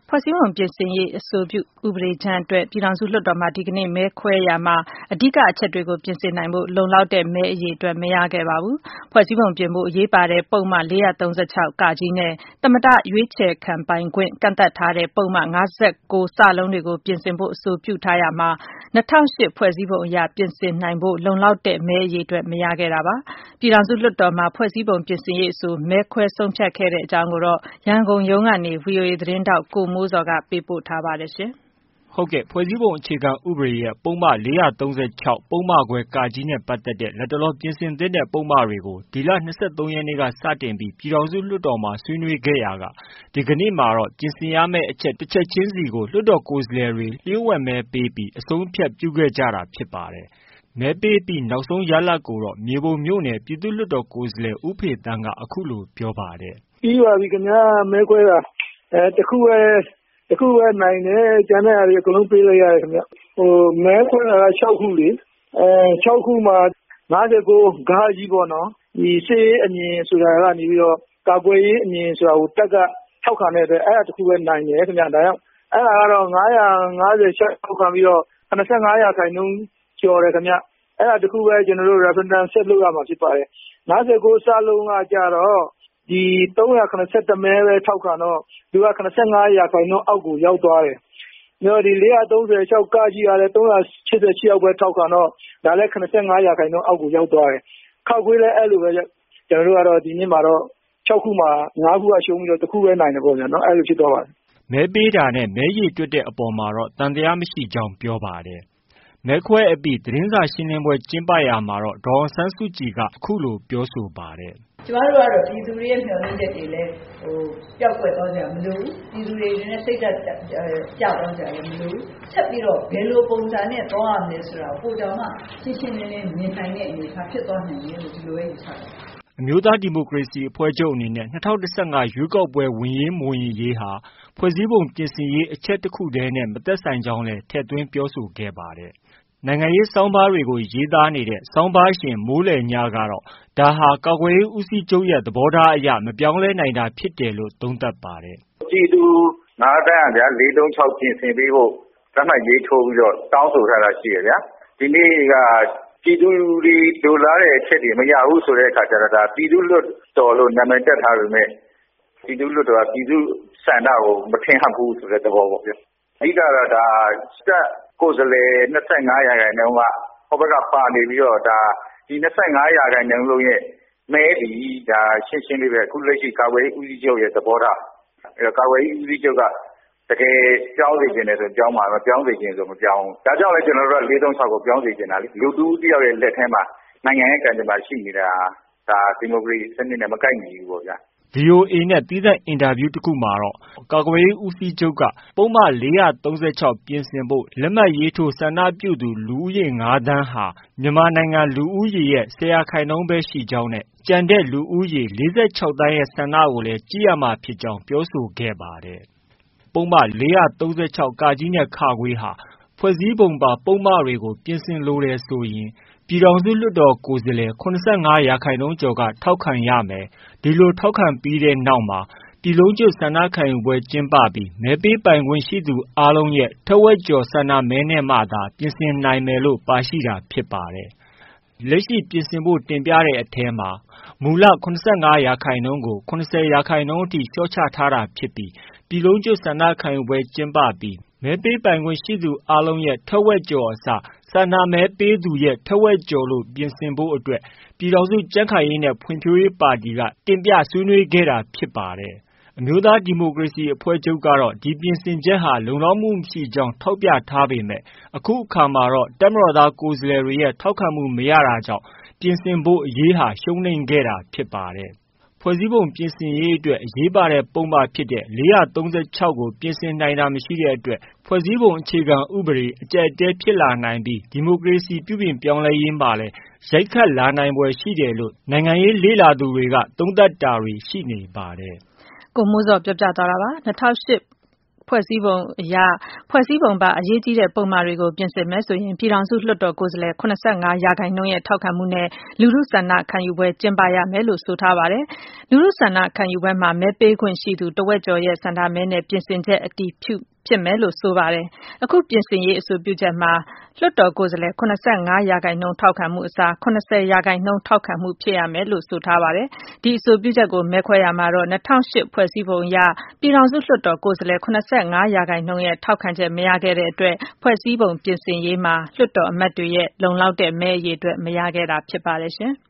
ဖွဲ့စည်းပုံပြင်ဆင်ရေးအဆိုပြုဥပဒေကြမ်းအတွက်ပြည်ထောင်စုလွှတ်တော်မှာဒီကနေ့မဲခွဲရာမှာအဓိကအချက်တွေကိုပြင်ဆင်နိုင်ဖို့လုံလောက်တဲ့မဲအရေအတွက်မရခဲ့ပါဘူး။ဖွဲ့စည်းပုံပြင်ဖို့အရေးပါတဲ့ပုဒ်မ436 ကကြီးနဲ့သမ္မတရွေးချယ်ခံပိုင်ခွင့်ကန့်သတ်ထားတဲ့ပုဒ်မ59 စလုံးတွေကိုပြင်ဆင်ဖို့အဆိုပြုထားရာမှာ2008ဖွဲ့စည်းပုံအရပြင်ဆင်နိုင်ဖို့လုံလောက်တဲ့မဲအရေအတွက်မရခဲ့တာပါ။ပြည်ထောင်စုလွှတ်တော်မှာဖွဲ့စည်းပုံပြင်ဆင်ရေးအဆိုမဲခွဲဆုံးဖြတ်ခဲ့တဲ့အကြောင်းကိုတော့ရန်ကုန်ရုံးကနေ VOA သတင်းထောက်ကိုမိုးဇော်ကပေးပို့ထားပါတယ်ရှင်။ဟုတ်ကဲ့ဖွဲ့စည်းပုံအခြေခံဥပဒေရဲ့ပုဒ်မ436ပုဒ်မခွဲကကြီးနဲ့ပတ်သက်တဲ့လက်တလောပြင်ဆင်သင့်တဲ့ပုဒ်မတွေကိုဒီလ23ရက်နေ့ကစတင်ပြီးပြည်ထောင်စုလွှတ်တော်မှာဆွေးနွေးခဲ့ရာကဒီကနေ့မှာတော့ပြင်ဆင်ရမယ့်အချက်တစ်ချက်ချင်းစီကိုလွှတ်တော်ကိုယ်စားလှယ်တွေလျှို့ဝှက်မဲပေးပြီးအဆုံးဖြတ်ပြုခဲ့ကြတာဖြစ်ပါတယ်။မဲပေးပြီးနောက်ဆုံးရလဒ်ကိုတော့မြေပုံမြို့နယ်ပြည်သူ့လွှတ်တော်ကိုယ်စားလှယ်ဦးဖေသန်းကအခုလိုပြောပါတယ်။ပြီးပါပြီခင်ဗျာမဲခွဲတာတခုပဲနိုင်တယ်ကျန်တဲ့အားတွေအကုန်လုံးပေးလိုက်ရတယ်ခင်ဗျမဲခွဲတာက6ခုလေ6ခုမှာ59ဂါကြီးပေါ့နော်ဒီစေးအမြင်ဆိုတာကနေပြီးတော့ကာကွယ်ရေးအမြင်ဆိုတာကိုတက်ကထောက်ခံတဲ့အတွက်အဲ့ဒါတခုပဲနိုင်တယ်ခင်ဗျာဒါကြောင့်အဲ့ဒါကတော့956ထောက်ခံပြီးတော့85ရာခိုင်နှုန်းကျော်တယ်ခင်ဗျအဲ့ဒါတခုပဲကျွန်တော်တို့ referendum ဆက်လုပ်ရမှာဖြစ်ပါတယ်59စလုံးကကြတော့ဒီ381မဲပဲထောက်ခံတော့သူက85ရာခိုင်နှုန်းအောက်ကိုရောက်သွားတယ်။ညဒီ436ကကြီးရတယ်388ယောက်ပဲထောက်ခံတော့ဒါလည်း85ရာခိုင်နှုန်းအောက်ကိုရောက်သွားတယ်။ခောက်ခွေးလည်းအဲ့လိုပဲကျွန်တော်တို့ကတော့ဒီနေ့မှာတော့6ခုမှာ5ခုကရှုံးပြီးတော့တစ်ခုပဲနိုင်တယ်ပေါ့ဗျာနော်အဲ့လိုဖြစ်သွားပါတယ်။မဲပေးတာနဲ့မဲရည်တွက်တဲ့အပေါ်မှာတော့တန်တရားမရှိကြောင်းပြောပါတယ်။မဲခွဲအပြီးသတင်းစာရှင်းလင်းပွဲကျင်းပရာမှာတော့ဒေါ်အောင်ဆန်းစုကြည်ကအခုလိုပြောဆိုပါတယ်။ကျမတို့ကတော့ပြည်သူတွေရဲ့မျှော်လင့်ချက်တွေလည်းပျောက်ကွယ်သွားကြမလို့ပြည်သူတွေနဲ့စိတ်ဓာတ်ကြောက်သွားကြလည်းမလို့ဆက်ပြီးတော့ဘယ်လိုပုံစံနဲ့သွားရမလဲဆိုတာပိုတောင်မှရှင်းရှင်းလင်းလင်းမြင်နိုင်တဲ့အနေအထားဖြစ်သွားနိုင်တယ်လို့ဒီလိုပဲယူဆပါတယ်အမျိုးသားဒီမိုကရေစီအဖွဲ့ချုပ်အနေနဲ့2015ရွေးကောက်ပွဲဝင်ရေးမဝင်ရေးဟာဖွဲ့စည်းပုံပြင်ဆင်ရေးအချက်တစ်ခုတည်းနဲ့မသက်ဆိုင်ကြောင်းလည်းထည့်သွင်းပြောဆိုခဲ့ပါတယ်။နိုင်ငံရေးဆောင်းပါးတွေကိုရေးသားနေတဲ့ဆောင်းပါးရှင်မိုးလယ်ညကတော့ဒါဟာကာကွယ်ရေးဦးစီးချုပ်ရဲ့သဘောထားအရမပြောင်းလဲနိုင်တာဖြစ်တယ်လို့သုံးသပ်ပါတယ်။ပြည်သူ9တန်းဗျာ436ပြင်ဆင်ပေးဖို့သတ်မှတ်ရေးထိုးပြီးတော့တောင်းဆိုထားတာရှိရဗျာ။ဒီနေ့ကပြည်သူတွေလိုလားတဲ့အချက်တွေမရဘူးဆိုတဲ့အခါကျတော့ဒါပြည်သူ့လွှတ်တော်လို့နာမည်တက်ထားပေမဲ့ပြည်သူ့လွှတ်တော်ကပြည်သူ့ဆန္ဒကိုမထင်ဟပ်ဘူးဆိုတဲ့သဘောပေါ့ဗျာ။အဓိကတော့ဒါကိုယ်စားလှယ်25ရာခိုင်နှုန်းကဟိုဘက်ကပါနေပြီးတော့ဒါဒီ25ရာခိုင်နှုန်းလုံးရဲ့မဲဒီဒါရှင်းရှင်းလေးပဲအခုလက်ရှိကာကွယ်ရေးဦးစီးချုပ်ရဲ့သဘောထားအဲကာကွယ်ရေးဦးစီးချုပ်ကတကယ်ပြောင်းစေချင်တယ်ဆိုပြောင်းမှာမပြောင်းစေချင်ဆိုမပြောင်းဒါကြောင့်လည်းကျွန်တော်တို့က436ကိုပြောင်းစေချင်တာလေလူတူတယောက်ရဲ့လက်ထဲမှာနိုင်ငံရဲ့ကံကြမ္မာရှိနေတာဒါဒီမိုကရေစီစနစ်နဲ့မကိုက်ညီဘူးပေါ့ဗျာ VOA နဲ့သီးသန့်အင်တာဗျူးတစ်ခုမှာတော့ကာကွယ်ရေးဦးစီးချုပ်ကပုဒ်မ436ပြင်ဆင်ဖို့လက်မှတ်ရေးထိုးဆန္ဒပြုသူလူဦးရေ9သန်းဟာမြန်မာနိုင်ငံလူဦးရေရဲ့10%ပဲရှိကြောင်းနဲ့ကျန်တဲ့လူဦးရေ46သန်းရဲ့ဆန္ဒကိုလည်းကြည့်ရမှာဖြစ်ကြောင်းပြောဆိုခဲ့ပါတယ်။ပုဒ်မ436ကကြီးနဲ့ခခွေးဟာဖွဲ့စည်းပုံပါပုဒ်မတွေကိုပြင်ဆင်လိုတယ်ဆိုရင်ပြည်ထောင်စုလွှတ်တော်ကိုယ်စားလှယ်85ရာခိုင်နှုန်းကျော်ကထောက်ခံရမယ်။ဒီလိုထောက်ခံပြီးတဲ့နောက်မှာပြည်လုံးကျွတ်ဆန္ဒခံယူပွဲကျင်းပပြီးမဲပေးပိုင်ခွင့်ရှိသူအားလုံးရဲ့ထက်ဝက်ကျော်ဆန္ဒမဲနဲ့မှသာပြင်ဆင်နိုင်မယ်လို့ပါရှိတာဖြစ်ပါတယ်။လက်ရှိပြင်ဆင်ဖို့တင်ပြတဲ့အထဲမှာမူလ85ရာခိုင်နှုန်းကို80ရာခိုင်နှုန်းအထိလျှော့ချထားတာဖြစ်ပြီးပြည်လုံးကျွတ်ဆန္ဒခံယူပွဲကျင်းပပြီးမဲပေးပိုင်ခွင့်ရှိသူအားလုံးရဲ့ထက်ဝက်ကျော်အစားဆန္ဒမဲပေးသူရဲ့ထက်ဝက်ကျော်လို့ပြင်ဆင်ဖို့အတွက်ပြည်ထောင်စုကြံ့ခိုင်ရေးနဲ့ဖွံ့ဖြိုးရေးပါတီကတင်ပြဆွေးနွေးခဲ့တာဖြစ်ပါတယ်။အမျိုးသားဒီမိုကရေစီအဖွဲ့ချုပ်ကတော့ဒီပြင်ဆင်ချက်ဟာလုံလောက်မှုမရှိကြောင်းထောက်ပြထားပေမဲ့အခုအခါမှာတော့တပ်မတော်သားကိုယ်စားလှယ်တွေရဲ့ထောက်ခံမှုမရတာကြောင့်ပြင်ဆင်ဖို့အရေးဟာရှုံးနိမ့်ခဲ့တာဖြစ်ပါတယ်။ဖွဲ့စည်းပုံပြင်ဆင်ရေးအတွက်အရေးပါတဲ့ပုဒ်မဖြစ်တဲ့436ကိုပြင်ဆင်နိုင်တာမရှိတဲ့အတွက်ဖွဲ့စည်းပုံအခြေခံဥပဒေအကျပ်အတည်းဖြစ်လာနိုင်ပြီးဒီမိုကရေစီပြုပြင်ပြောင်းလဲရေးမှာလည်းရိုက်ခတ်လာနိုင်ဖွယ်ရှိတယ်လို့နိုင်ငံရေးလေ့လာသူတွေကသုံးသပ်တာတွေရှိနေပါတယ်။ကိုမိုးဇော်ပြောပြသွားတာပါ။2008 ဖွဲ့စည်းပုံအရဖွဲ့စည်းပုံပါအရေးကြီးတဲ့ပုဒ်မတွေကိုပြင်ဆင်မယ်ဆိုရင်ပြည်ထောင်စုလွှတ်တော်ကိုယ်စားလှယ် 75% ရဲ့ထောက်ခံမှုနဲ့လူထုဆန္ဒခံယူပွဲကျင်းပရမယ်လို့ဆိုထားပါတယ်။လူထုဆန္ဒခံယူပွဲမှာမဲပေးခွင့်ရှိသူတဝက်ကျော်ရဲ့ဆန္ဒမဲနဲ့ပြင်ဆင်ချက်အတည်ဖြစ်မယ်လို့ဆိုပါတယ်။အခုပြင်ဆင်ရေးအဆိုပြုချက်မှာလွှတ်တော်ကိုယ်စားလှယ် 75% ထောက်ခံမှုအစား 70% ထောက်ခံမှုဖြစ်ရမယ်လို့ဆိုထားပါတယ်။ဒီအဆိုပြုချက်ကိုမဲခွဲရာမှာတော့2008ဖွဲ့စည်းပုံအရပြည်ထောင်စုလွှတ်တော်ကိုယ်စားလှယ် 75% ရဲ့ထောက်ခံချက်မရခဲ့တဲ့အတွက်ဖွဲ့စည်းပုံပြင်ဆင်ရေးမှာလွှတ်တော်အမတ်တွေရဲ့လုံလောက်တဲ့မဲအရေအတွက်မရခဲ့တာဖြစ်ပါတယ်ရှင်။